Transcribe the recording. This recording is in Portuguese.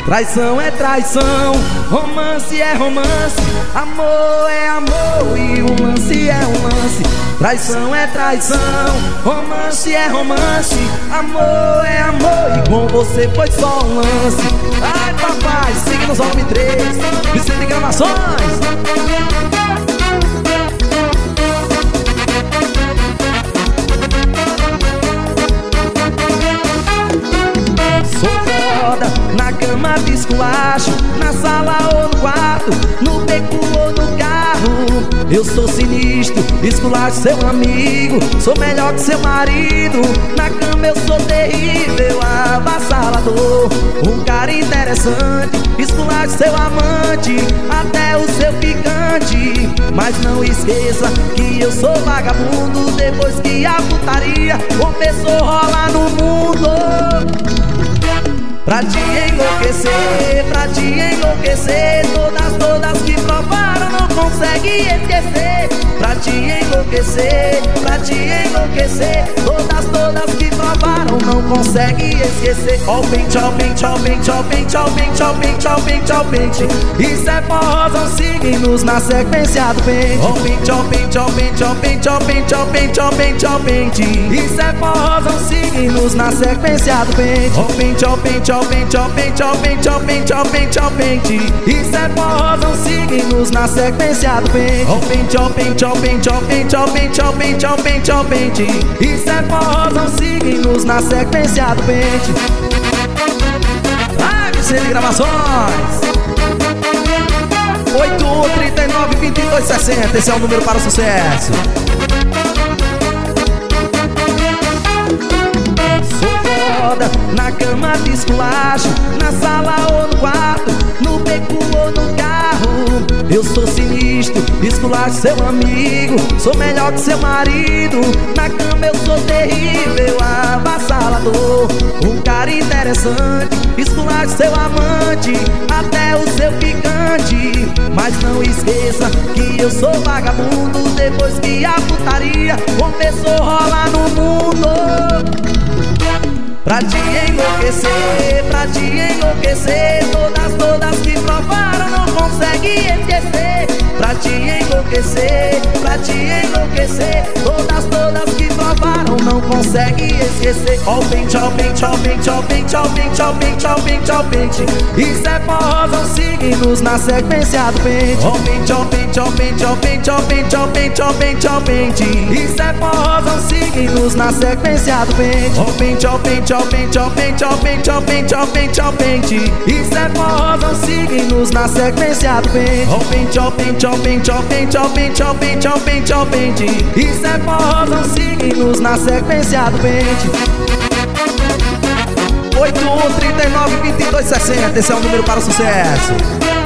Traição é traição, romance é romance, amor é amor e o lance é um lance. Traição é traição, romance é romance, amor é amor e com você foi só um lance. Ai papai, siga nos homem 3, Vicente Gravações. Na cama de esculacho, na sala ou no quarto, no beco ou no carro. Eu sou sinistro, esculacho seu amigo, sou melhor que seu marido. Na cama eu sou terrível, avassalador, um cara interessante, esculacho seu amante, até o seu ficante. Mas não esqueça que eu sou vagabundo, depois que a putaria começou a rolar no mundo. Pra te enlouquecer, todas que provaram não conseguem esquecer. Pra te enlouquecer, todas que provaram não conseguem esquecer. Ó o pente, ó o pente, ó o pente, ó o pente, ó o pente, ó o pente, ó o pente, ó o pente. Isso é forrozão, siga-nos na sequência do pente. Ó o pente, ó o pente, ó o pente, ó o pente, ó o pente, ó o pente, ó o pente, ó o pente. Isso é forrozão, siga-nos na sequência do pente. Ó o pente, ó o pente, ó o pente, ó o pente, ó o pente, ó o pente, ó o pente, ó o pente. Isso é forrozão, siga-nos na sequência do pente. Ó o pente, ó o pente, ó o pente, ó o pente, ó o pente, ó o pente, ó o pente, ó o pente. Isso é forrozão, siga-nos na sequência do pente. Ai, Vicente Gravações. 8139-2260, esse é o número para o sucesso. Na cama de esculacho, na sala ou no quarto, no beco ou no carro. Eu sou sinistro, esculacho seu amigo, sou melhor que seu marido. Na cama eu sou terrível, avassalador, um cara interessante, esculacho seu amante, até o seu ficante. Mas não esqueça que eu sou vagabundo, depois que a putaria começou a rolar no mundo. Pra te enlouquecer, todas que provaram não conseguem esquecer. Pra te enlouquecer, todas que provaram não conseguem esquecer. Ó o pente, ó o pente, ó o pente, ó o pente, ó o pente, ó o pente, ó o pente, ó o pente. Isso é forrozão, siga-nos na sequência do pente. Ó o pente, ó o pente, ó o pente, ó o pente, ó o pente, ó o pente, ó o pente, ó o pente. Isso é forrozão, siga-nos na sequência do pente. Ó o pente, ó o pente, ó o pente, ó o pente, ó o pente, ó o pente, ó o pente, ó o pente. Isso é forrozão, siga-nos na sequência do pente. Ó o pente, ó o pente, ó o pente, ó o pente, ó o pente, ó o pente, ó o pente, ó o pente. Isso é forrozão, siga-nos na sequência do pente. 8139-2260, esse é o número para o sucesso.